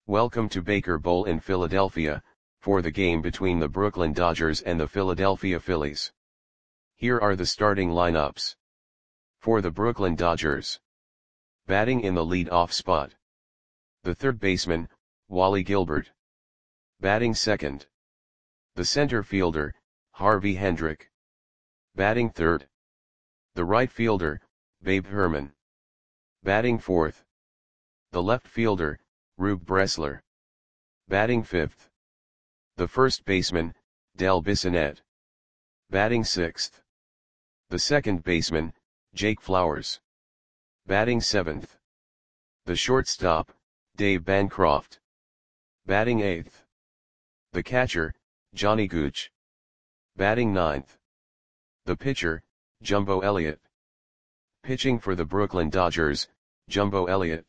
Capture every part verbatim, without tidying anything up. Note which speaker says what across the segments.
Speaker 1: Welcome to Baker Bowl in Philadelphia, for the game between the Brooklyn Dodgers and the Philadelphia Phillies. Here are the starting lineups. For the Brooklyn Dodgers. Batting in the lead-off spot. The third baseman, Wally Gilbert. Batting second. The center fielder, Harvey Hendrick. Batting third. The right fielder, Babe Herman. Batting fourth. The left fielder, Rube Bressler. Batting fifth. The first baseman, Del Bissonette. Batting sixth. The second baseman, Jake Flowers. Batting seventh. The shortstop, Dave Bancroft. Batting eighth. The catcher, Johnny Gooch. Batting ninth. The pitcher, Jumbo Elliott. Pitching for the Brooklyn Dodgers, Jumbo Elliott.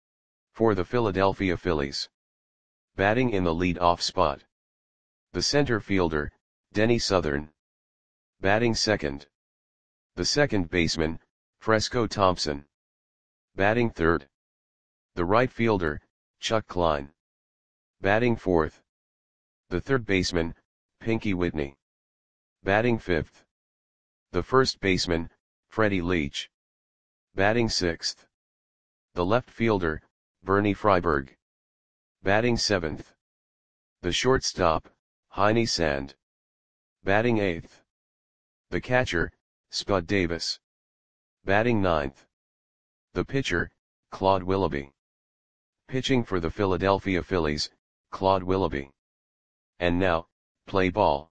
Speaker 1: For the Philadelphia Phillies. Batting in the lead-off spot. The center fielder, Denny Southern. Batting second. The second baseman, Fresco Thompson. Batting third. The right fielder, Chuck Klein. Batting fourth. The third baseman, Pinky Whitney. Batting fifth. The first baseman, Freddie Leach. Batting sixth. The left fielder, Bernie Freiberg. Batting seventh. The shortstop, Heine Sand. Batting eighth. The catcher, Spud Davis. Batting ninth. The pitcher, Claude Willoughby. Pitching for the Philadelphia Phillies, Claude Willoughby. And now, play ball.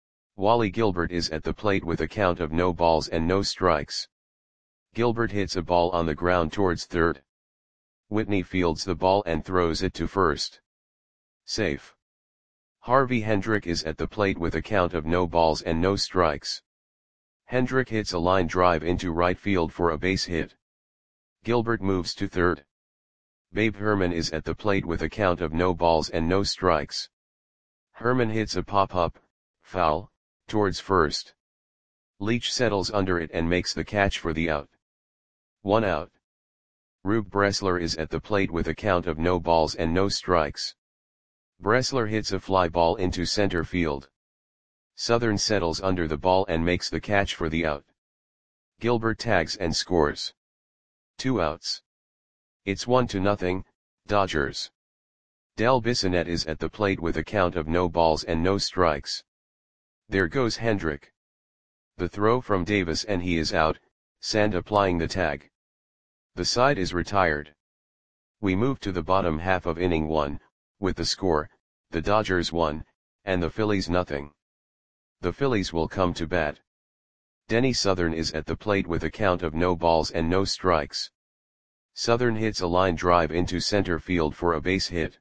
Speaker 1: Wally Gilbert is at the plate with a count of no balls and no strikes. Gilbert hits a ball on the ground towards third. Whitney fields the ball and throws it to first. Safe. Harvey Hendrick is at the plate with a count of no balls and no strikes. Hendrick hits a line drive into right field for a base hit. Gilbert moves to third. Babe Herman is at the plate with a count of no balls and no strikes. Herman hits a pop-up, foul, towards first. Leach settles under it and makes the catch for the out. One out. Rube Bressler is at the plate with a count of no balls and no strikes. Bressler hits a fly ball into center field. Southern settles under the ball and makes the catch for the out. Gilbert tags and scores. Two outs. It's one to nothing, Dodgers. Del Bissonette is at the plate with a count of no balls and no strikes. There goes Hendrick. The throw from Davis and he is out, Sand applying the tag. The side is retired. We move to the bottom half of inning one, with the score, the Dodgers one, and the Phillies nothing. The Phillies will come to bat. Denny Southern is at the plate with a count of no balls and no strikes. Southern hits a line drive into center field for a base hit.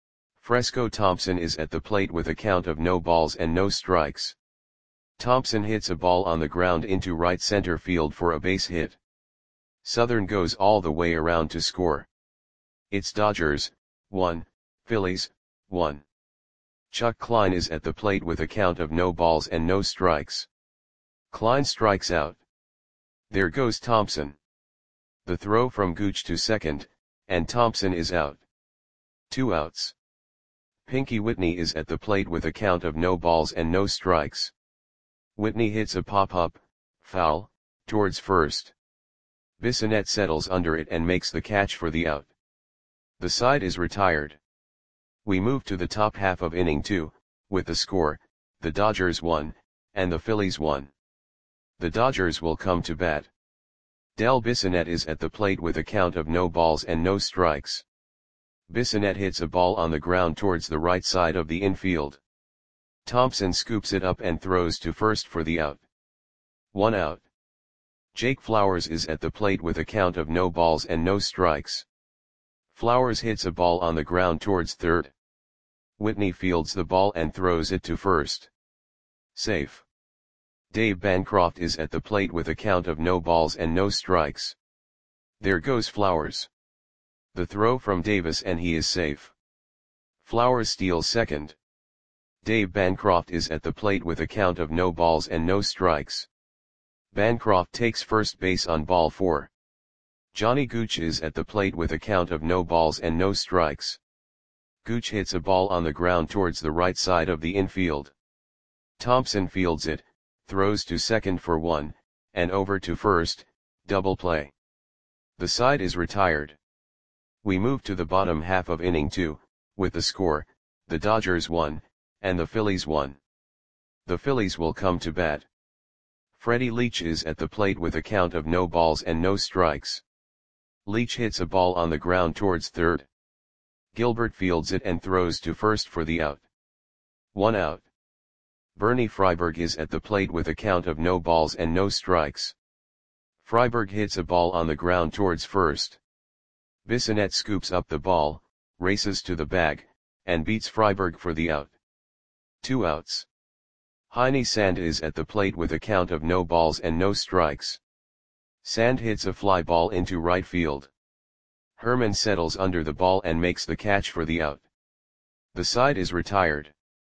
Speaker 1: Fresco Thompson is at the plate with a count of no balls and no strikes. Thompson hits a ball on the ground into right center field for a base hit. Southern goes all the way around to score. It's Dodgers, one, Phillies, one. Chuck Klein is at the plate with a count of no balls and no strikes. Klein strikes out. There goes Thompson. The throw from Gooch to second, and Thompson is out. Two outs. Pinky Whitney is at the plate with a count of no balls and no strikes. Whitney hits a pop-up, foul, towards first. Bissonette settles under it and makes the catch for the out. The side is retired. We move to the top half of inning two, with the score, the Dodgers one, and the Phillies one. The Dodgers will come to bat. Del Bissonette is at the plate with a count of no balls and no strikes. Bissonette hits a ball on the ground towards the right side of the infield. Thompson scoops it up and throws to first for the out. One out. Jake Flowers is at the plate with a count of no balls and no strikes. Flowers hits a ball on the ground towards third. Whitney fields the ball and throws it to first. Safe. Dave Bancroft is at the plate with a count of no balls and no strikes. There goes Flowers. The throw from Davis and he is safe. Flowers steals second. Dave Bancroft is at the plate with a count of no balls and no strikes. Bancroft takes first base on ball four. Johnny Gooch is at the plate with a count of no balls and no strikes. Gooch hits a ball on the ground towards the right side of the infield. Thompson fields it, throws to second for one, and over to first, double play. The side is retired. We move to the bottom half of inning two, with the score, the Dodgers won, and the Phillies won. The Phillies will come to bat. Freddie Leach is at the plate with a count of no balls and no strikes. Leach hits a ball on the ground towards third. Gilbert fields it and throws to first for the out. One out. Bernie Freiberg is at the plate with a count of no balls and no strikes. Freiberg hits a ball on the ground towards first. Bissonette scoops up the ball, races to the bag, and beats Freiberg for the out. Two outs. Heine Sand is at the plate with a count of no balls and no strikes. Sand hits a fly ball into right field. Herman settles under the ball and makes the catch for the out. The side is retired.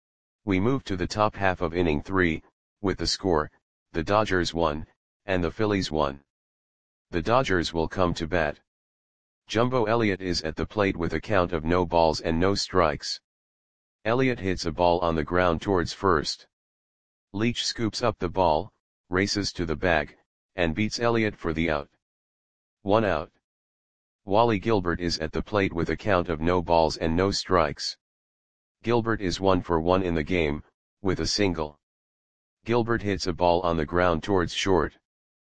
Speaker 1: We move to the top half of inning three, with the score, the Dodgers won, and the Phillies won. The Dodgers will come to bat. Jumbo Elliott is at the plate with a count of no balls and no strikes. Elliott hits a ball on the ground towards first. Leach scoops up the ball, races to the bag, and beats Elliott for the out. One out. Wally Gilbert is at the plate with a count of no balls and no strikes. Gilbert is one for one in the game, with a single. Gilbert hits a ball on the ground towards short.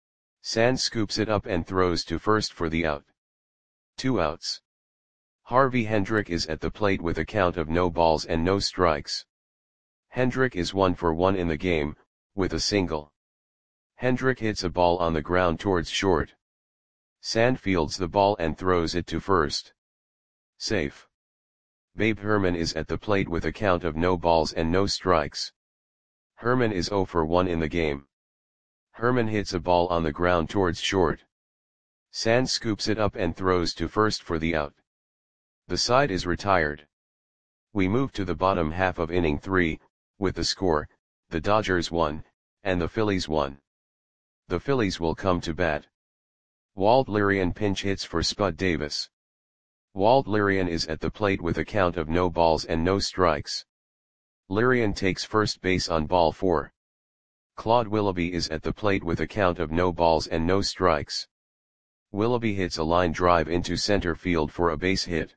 Speaker 1: Sand scoops it up and throws to first for the out. Two outs. Harvey Hendrick is at the plate with a count of no balls and no strikes. Hendrick is one for one in the game, with a single. Hendrick hits a ball on the ground towards short. Sand fields the ball and throws it to first. Safe. Babe Herman is at the plate with a count of no balls and no strikes. Herman is zero for one in the game. Herman hits a ball on the ground towards short. Sand scoops it up and throws to first for the out. The side is retired. We move to the bottom half of inning three, with the score, the Dodgers won, and the Phillies won. The Phillies will come to bat. Walt Lirian pinch hits for Spud Davis. Walt Lirian is at the plate with a count of no balls and no strikes. Lirian takes first base on ball four. Claude Willoughby is at the plate with a count of no balls and no strikes. Willoughby hits a line drive into center field for a base hit.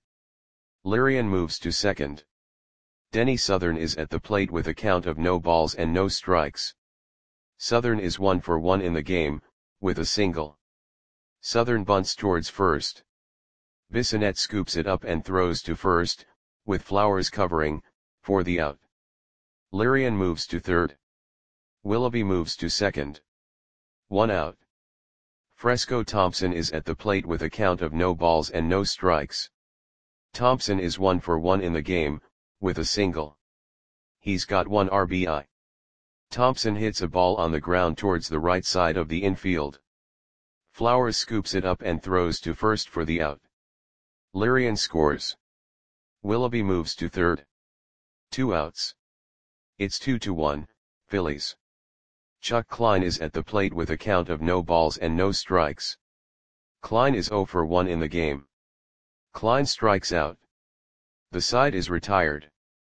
Speaker 1: Lirian moves to second. Denny Southern is at the plate with a count of no balls and no strikes. Southern is one for one in the game, with a single. Southern bunts towards first. Bissonette scoops it up and throws to first, with Flowers covering, for the out. Lirian moves to third. Willoughby moves to second. One out. Fresco Thompson is at the plate with a count of no balls and no strikes. Thompson is one for one in the game, with a single. He's got one R B I. Thompson hits a ball on the ground towards the right side of the infield. Flowers scoops it up and throws to first for the out. Lirian scores. Willoughby moves to third. Two outs. It's two to one, Phillies. Chuck Klein is at the plate with a count of no balls and no strikes. Klein is zero for one in the game. Klein strikes out. The side is retired.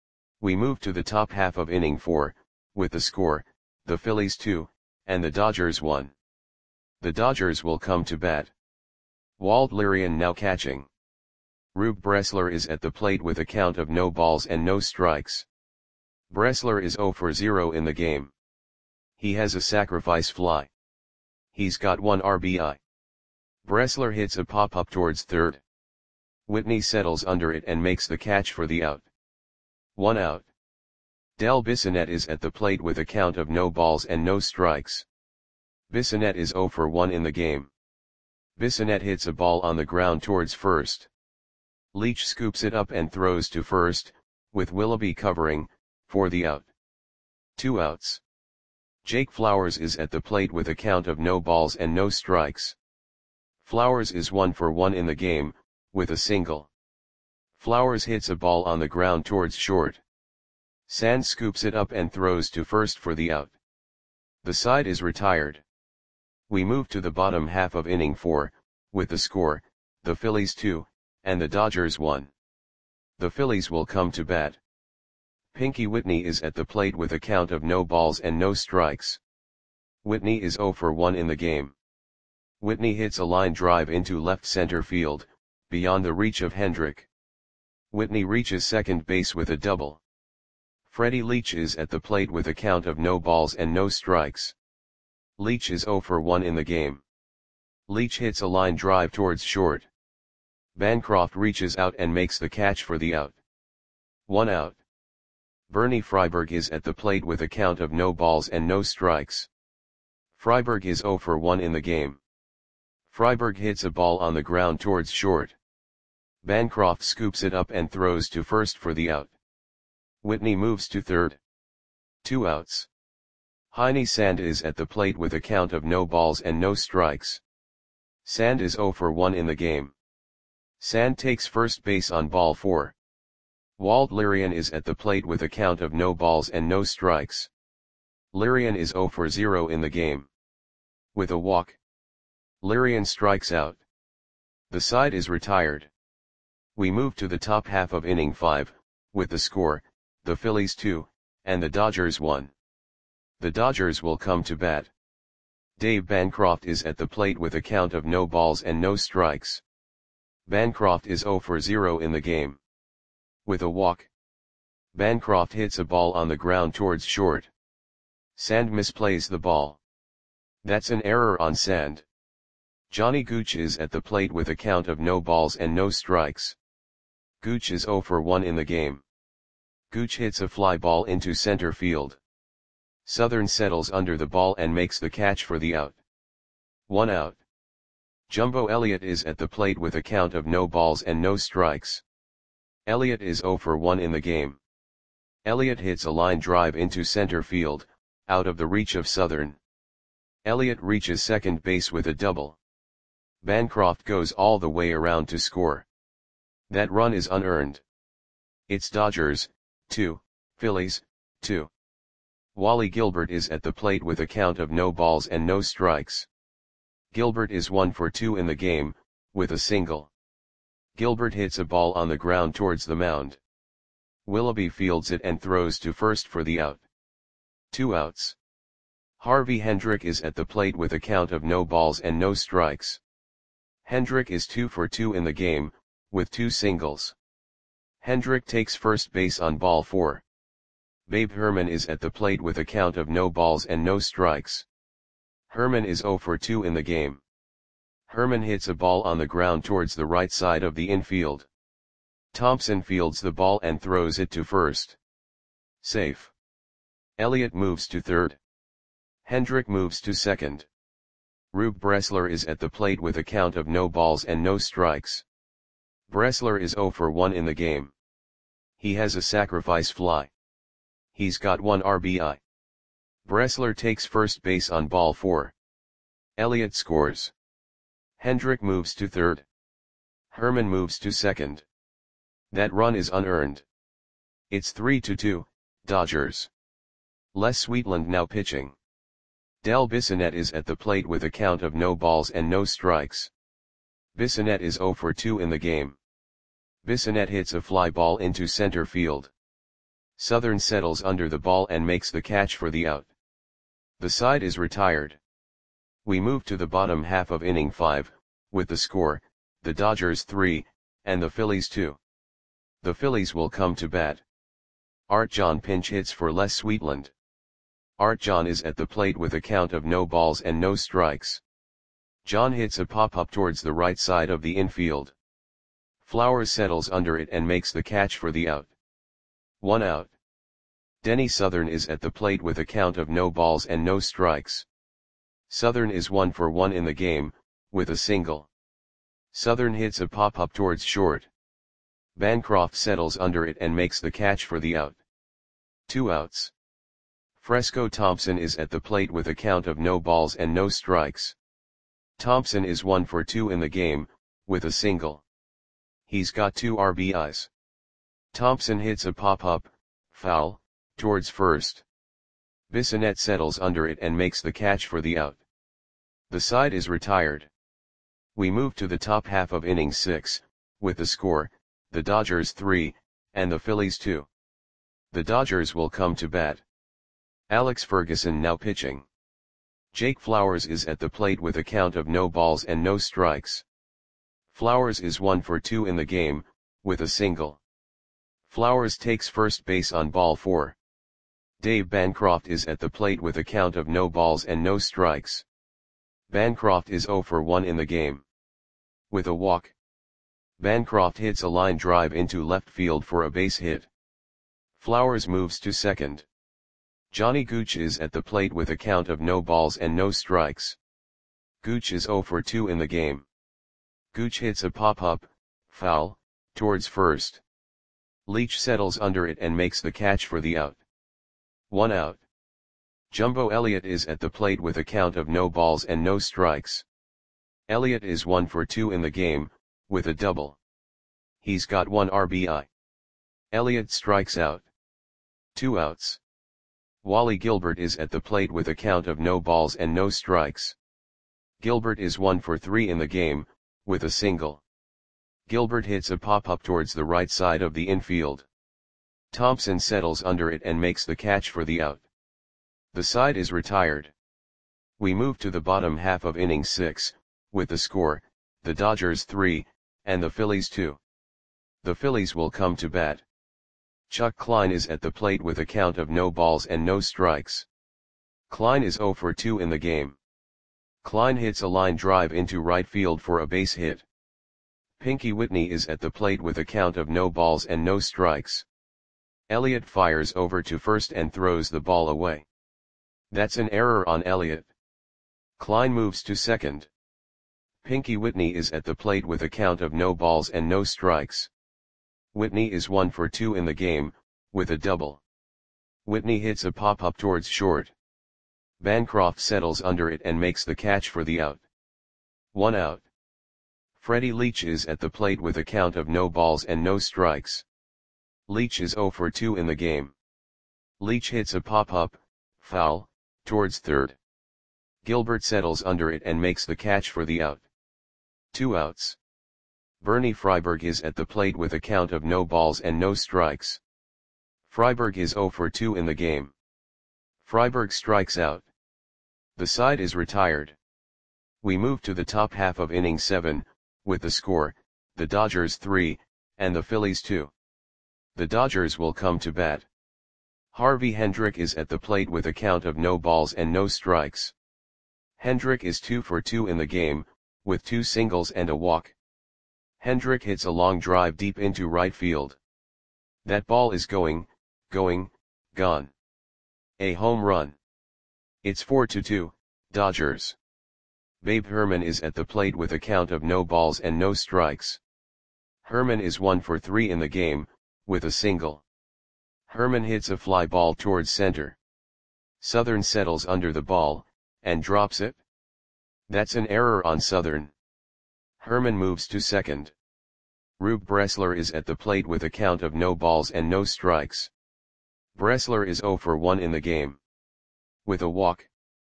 Speaker 1: We move to the top half of inning four, with the score, the Phillies two, and the Dodgers one. The Dodgers will come to bat. Walt Lirian now catching. Rube Bressler is at the plate with a count of no balls and no strikes. Bressler is zero for zero in the game. He has a sacrifice fly. He's got one R B I. Bressler hits a pop-up towards third. Whitney settles under it and makes the catch for the out. One out. Del Bissonette is at the plate with a count of no balls and no strikes. Bissonette is zero for one in the game. Bissonette hits a ball on the ground towards first. Leach scoops it up and throws to first, with Willoughby covering, for the out. Two outs. Jake Flowers is at the plate with a count of no balls and no strikes. Flowers is one for one in the game, with a single. Flowers hits a ball on the ground towards short. Sand scoops it up and throws to first for the out. The side is retired. We move to the bottom half of inning four, with the score, the Phillies two, and the Dodgers one. The Phillies will come to bat. Pinky Whitney is at the plate with a count of no balls and no strikes. Whitney is zero for one in the game. Whitney hits a line drive into left center field, beyond the reach of Hendrick. Whitney reaches second base with a double. Freddie Leach is at the plate with a count of no balls and no strikes. Leach is zero for one in the game. Leach hits a line drive towards short. Bancroft reaches out and makes the catch for the out. One out. Bernie Freiberg is at the plate with a count of no balls and no strikes. Freiberg is zero for one in the game. Freiberg hits a ball on the ground towards short. Bancroft scoops it up and throws to first for the out. Whitney moves to third. Two outs. Heine Sand is at the plate with a count of no balls and no strikes. Sand is zero for one in the game. Sand takes first base on ball four. Walt Lirian is at the plate with a count of no balls and no strikes. Lirian is zero for zero in the game. With a walk, Lirian strikes out. The side is retired. We move to the top half of inning five, with the score, the Phillies two, and the Dodgers one. The Dodgers will come to bat. Dave Bancroft is at the plate with a count of no balls and no strikes. Bancroft is zero for zero in the game. With a walk, Bancroft hits a ball on the ground towards short. Sand misplays the ball. That's an error on Sand. Johnny Gooch is at the plate with a count of no balls and no strikes. Gooch is zero for one in the game. Gooch hits a fly ball into center field. Southern settles under the ball and makes the catch for the out. One out. Jumbo Elliott is at the plate with a count of no balls and no strikes. Elliott is zero for one in the game. Elliott hits a line drive into center field, out of the reach of Southern. Elliott reaches second base with a double. Bancroft goes all the way around to score. That run is unearned. It's Dodgers, two, Phillies, two. Wally Gilbert is at the plate with a count of no balls and no strikes. Gilbert is one for two in the game, with a single. Gilbert hits a ball on the ground towards the mound. Willoughby fields it and throws to first for the out. Two outs. Harvey Hendrick is at the plate with a count of no balls and no strikes. Hendrick is two for two in the game, with two singles. Hendrick takes first base on ball four. Babe Herman is at the plate with a count of no balls and no strikes. Herman is zero for two in the game. Herman hits a ball on the ground towards the right side of the infield. Thompson fields the ball and throws it to first. Safe. Elliott moves to third. Hendrick moves to second. Rube Bressler is at the plate with a count of no balls and no strikes. Bressler is zero for one in the game. He has a sacrifice fly. He's got one R B I. Bressler takes first base on ball four. Elliott scores. Hendrick moves to third. Herman moves to second. That run is unearned. It's three to two, Dodgers. Les Sweetland now pitching. Del Bissonette is at the plate with a count of no balls and no strikes. Bissonette is zero for two in the game. Bissonette hits a fly ball into center field. Southern settles under the ball and makes the catch for the out. The side is retired. We move to the bottom half of inning five, with the score, the Dodgers three, and the Phillies two. The Phillies will come to bat. Art John pinch hits for Les Sweetland. Art John is at the plate with a count of no balls and no strikes. John hits a pop-up towards the right side of the infield. Flowers settles under it and makes the catch for the out. One out. Denny Southern is at the plate with a count of no balls and no strikes. Southern is one for one in the game, with a single. Southern hits a pop-up towards short. Bancroft settles under it and makes the catch for the out. Two outs. Fresco Thompson is at the plate with a count of no balls and no strikes. Thompson is one for two in the game, with a single. He's got two R B Is. Thompson hits a pop-up, foul, towards first. Bissonette settles under it and makes the catch for the out. The side is retired. We move to the top half of inning six, with the score, the Dodgers three, and the Phillies two. The Dodgers will come to bat. Alex Ferguson now pitching. Jake Flowers is at the plate with a count of no balls and no strikes. Flowers is one for two in the game, with a single. Flowers takes first base on ball four. Dave Bancroft is at the plate with a count of no balls and no strikes. Bancroft is zero for one in the game. With a walk. Bancroft hits a line drive into left field for a base hit. Flowers moves to second. Johnny Gooch is at the plate with a count of no balls and no strikes. Gooch is zero for two in the game. Gooch hits a pop-up, foul, towards first. Leach settles under it and makes the catch for the out. One out. Jumbo Elliott is at the plate with a count of no balls and no strikes. Elliott is one for two in the game, with a double. He's got one R B I. Elliott strikes out. Two outs. Wally Gilbert is at the plate with a count of no balls and no strikes. Gilbert is one for three in the game, with a single. Gilbert hits a pop-up towards the right side of the infield. Thompson settles under it and makes the catch for the out. The side is retired. We move to the bottom half of inning six, with the score, the Dodgers three, and the Phillies two. The Phillies will come to bat. Chuck Klein is at the plate with a count of no balls and no strikes. Klein is zero for two in the game. Klein hits a line drive into right field for a base hit. Pinky Whitney is at the plate with a count of no balls and no strikes. Elliott fires over to first and throws the ball away. That's an error on Elliott. Klein moves to second. Pinky Whitney is at the plate with a count of no balls and no strikes. Whitney is one for two in the game, with a double. Whitney hits a pop-up towards short. Bancroft settles under it and makes the catch for the out. One out. Freddie Leach is at the plate with a count of no balls and no strikes. Leach is zero for two in the game. Leach hits a pop-up, foul, towards third. Gilbert settles under it and makes the catch for the out. Two outs. Bernie Freiberg is at the plate with a count of no balls and no strikes. Freiberg is zero for two in the game. Freiberg strikes out. The side is retired. We move to the top half of inning seven, with the score, the Dodgers three, and the Phillies two. The Dodgers will come to bat. Harvey Hendrick is at the plate with a count of no balls and no strikes. Hendrick is two for two in the game, with two singles and a walk. Hendrick hits a long drive deep into right field. That ball is going, going, gone. A home run. It's four to two, Dodgers. Babe Herman is at the plate with a count of no balls and no strikes. Herman is one for three in the game, with a single. Herman hits a fly ball towards center. Southern settles under the ball, and drops it. That's an error on Southern. Herman moves to second. Rube Bressler is at the plate with a count of no balls and no strikes. Bressler is zero for one in the game. With a walk.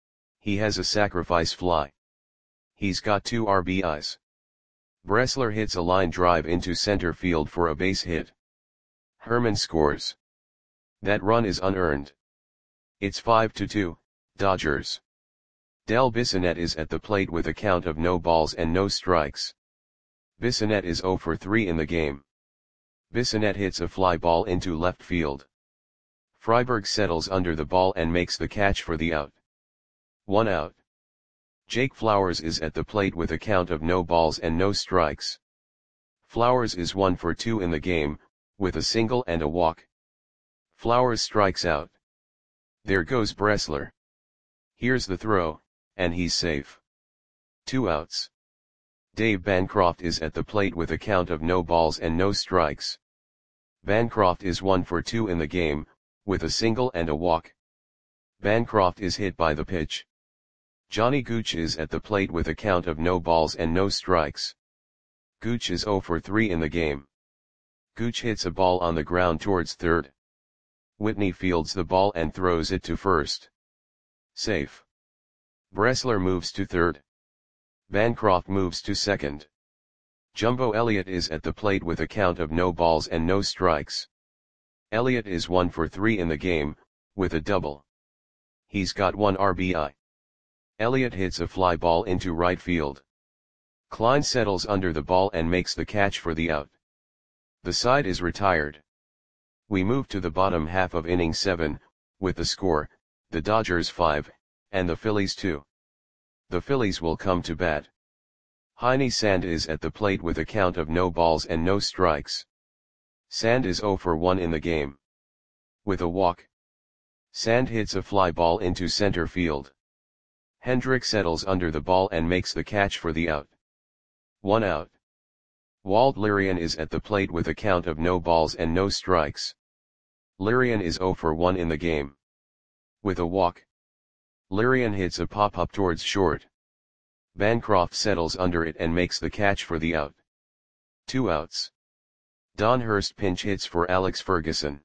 Speaker 1: He has a sacrifice fly. He's got two R B Is. Bressler hits a line drive into center field for a base hit. Herman scores. That run is unearned. It's five to two, Dodgers. Del Bissonette is at the plate with a count of no balls and no strikes. Bissonette is zero for three in the game. Bissonette hits a fly ball into left field. Freiberg settles under the ball and makes the catch for the out. One out. Jake Flowers is at the plate with a count of no balls and no strikes. Flowers is one for two in the game, with a single and a walk. Flowers strikes out. There goes Bressler. Here's the throw, and he's safe. Two outs. Dave Bancroft is at the plate with a count of no balls and no strikes. Bancroft is one for two in the game, with a single and a walk. Bancroft is hit by the pitch. Johnny Gooch is at the plate with a count of no balls and no strikes. Gooch is zero for three in the game. Gooch hits a ball on the ground towards third. Whitney fields the ball and throws it to first. Safe. Bressler moves to third. Bancroft moves to second. Jumbo Elliott is at the plate with a count of no balls and no strikes. Elliott is one for three in the game, with a double. He's got one R B I. Elliott hits a fly ball into right field. Klein settles under the ball and makes the catch for the out. The side is retired. We move to the bottom half of inning seven, with the score, the Dodgers five, and the Phillies two. The Phillies will come to bat. Heine Sand is at the plate with a count of no balls and no strikes. Sand is zero for one in the game. With a walk. Sand hits a fly ball into center field. Hendrick settles under the ball and makes the catch for the out. One out. Walt Lirian is at the plate with a count of no balls and no strikes. Lirian is zero for one in the game. With a walk. Lirian hits a pop-up towards short. Bancroft settles under it and makes the catch for the out. Two outs. Don Hurst pinch hits for Alex Ferguson.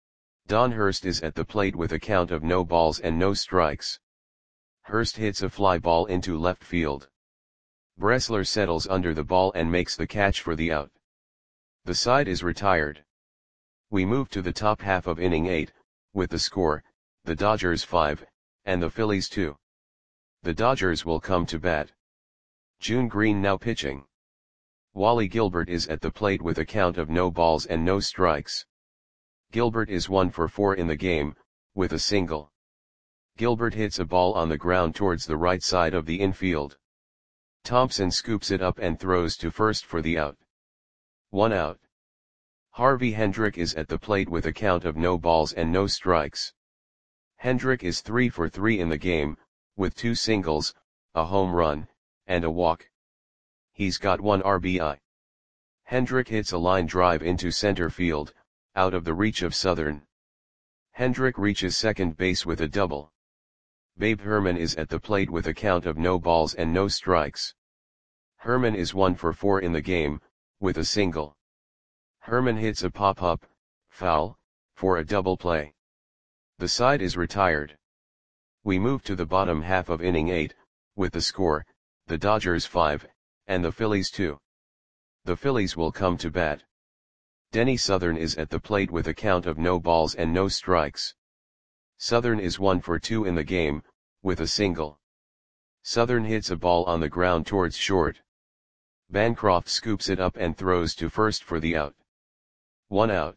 Speaker 1: Don Hurst is at the plate with a count of no balls and no strikes. Hurst hits a fly ball into left field. Bressler settles under the ball and makes the catch for the out. The side is retired. We move to the top half of inning eight, with the score, the Dodgers five, and the Phillies two. The Dodgers will come to bat. June Green now pitching. Wally Gilbert is at the plate with a count of no balls and no strikes. Gilbert is one for four in the game, with a single. Gilbert hits a ball on the ground towards the right side of the infield. Thompson scoops it up and throws to first for the out. One out. Harvey Hendrick is at the plate with a count of no balls and no strikes. Hendrick is three for three in the game, with two singles, a home run, and a walk. He's got one R B I. Hendrick hits a line drive into center field, out of the reach of Southern. Hendrick reaches second base with a double. Babe Herman is at the plate with a count of no balls and no strikes. Herman is one for four in the game, with a single. Herman hits a pop-up, foul, for a double play. The side is retired. We move to the bottom half of inning eight, with the score, the Dodgers five, and the Phillies two. The Phillies will come to bat. Denny Southern is at the plate with a count of no balls and no strikes. Southern is one for two in the game, with a single. Southern hits a ball on the ground towards short. Bancroft scoops it up and throws to first for the out. One out.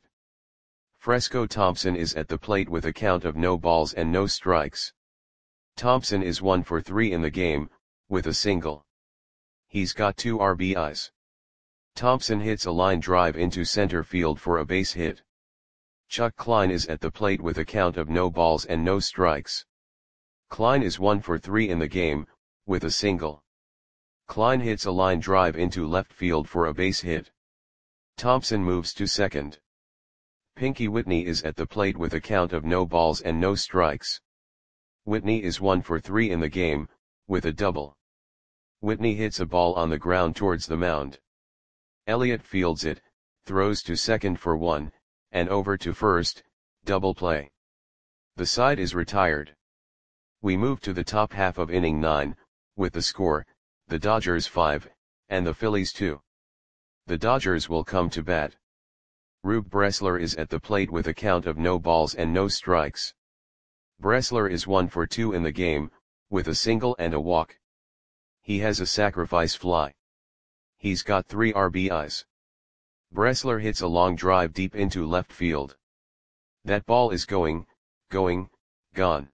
Speaker 1: Fresco Thompson is at the plate with a count of no balls and no strikes. Thompson is one for three in the game, with a single. He's got two R B Is. Thompson hits a line drive into center field for a base hit. Chuck Klein is at the plate with a count of no balls and no strikes. Klein is one for three in the game, with a single. Klein hits a line drive into left field for a base hit. Thompson moves to second. Pinky Whitney is at the plate with a count of no balls and no strikes. Whitney is one for three in the game, with a double. Whitney hits a ball on the ground towards the mound. Elliott fields it, throws to second for one, and over to first, double play. The side is retired. We move to the top half of inning nine, with the score, the Dodgers five, and the Phillies two. The Dodgers will come to bat. Rube Bressler is at the plate with a count of no balls and no strikes. Bressler is one for two in the game, with a single and a walk. He has a sacrifice fly. He's got three R B Is. Bressler hits a long drive deep into left field. That ball is going, going, gone.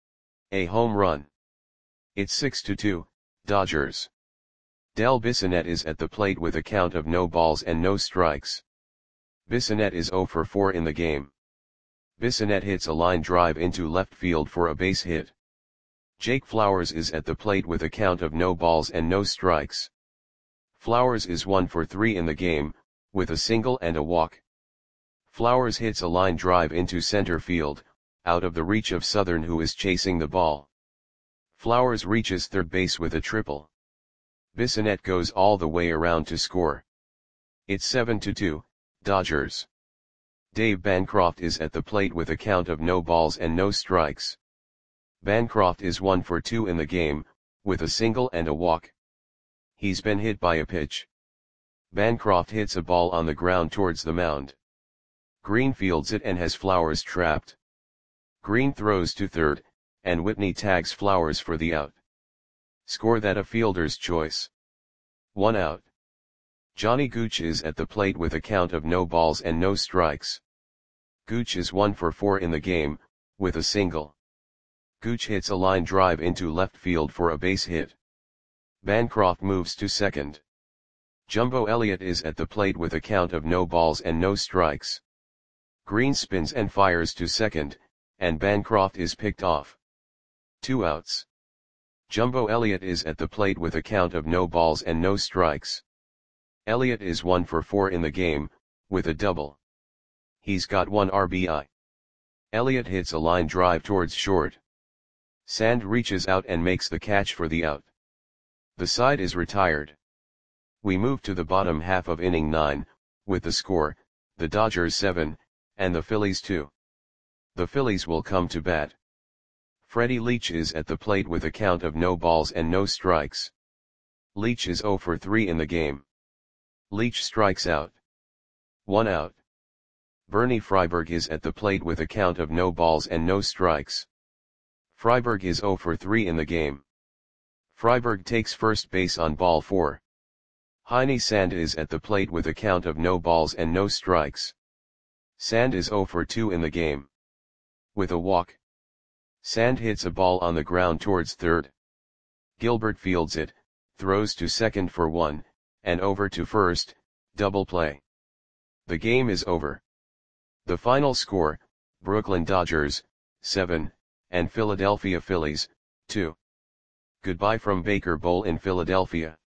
Speaker 1: A home run. It's six to two, Dodgers. Del Bissonette is at the plate with a count of no balls and no strikes. Bissonette is zero for four in the game. Bissonette hits a line drive into left field for a base hit. Jake Flowers is at the plate with a count of no balls and no strikes. Flowers is one for three in the game, with a single and a walk. Flowers hits a line drive into center field, out of the reach of Southern who is chasing the ball. Flowers reaches third base with a triple. Bissonette goes all the way around to score. It's seven to two, Dodgers. Dave Bancroft is at the plate with a count of no balls and no strikes. Bancroft is one for two in the game, with a single and a walk. He's been hit by a pitch. Bancroft hits a ball on the ground towards the mound. Green fields it and has Flowers trapped. Green throws to third, and Whitney tags Flowers for the out. Score that a fielder's choice. One out. Johnny Gooch is at the plate with a count of no balls and no strikes. Gooch is one for four in the game, with a single. Gooch hits a line drive into left field for a base hit. Bancroft moves to second. Jumbo Elliott is at the plate with a count of no balls and no strikes. Green spins and fires to second, and Bancroft is picked off. Two outs. Jumbo Elliott is at the plate with a count of no balls and no strikes. Elliott is one for four in the game, with a double. He's got one R B I. Elliott hits a line drive towards short. Sand reaches out and makes the catch for the out. The side is retired. We move to the bottom half of inning nine, with the score, the Dodgers seven, and the Phillies two. The Phillies will come to bat. Freddie Leach is at the plate with a count of no balls and no strikes. Leach is zero for three in the game. Leach strikes out. One out. Bernie Freiberg is at the plate with a count of no balls and no strikes. Freiberg is zero for three in the game. Freiberg takes first base on ball four. Heine Sand is at the plate with a count of no balls and no strikes. Sand is zero for two in the game. With a walk. Sand hits a ball on the ground towards third. Gilbert fields it, throws to second for one, and over to first, double play. The game is over. The final score, Brooklyn Dodgers, seven, and Philadelphia Phillies, two. Goodbye from Baker Bowl in Philadelphia.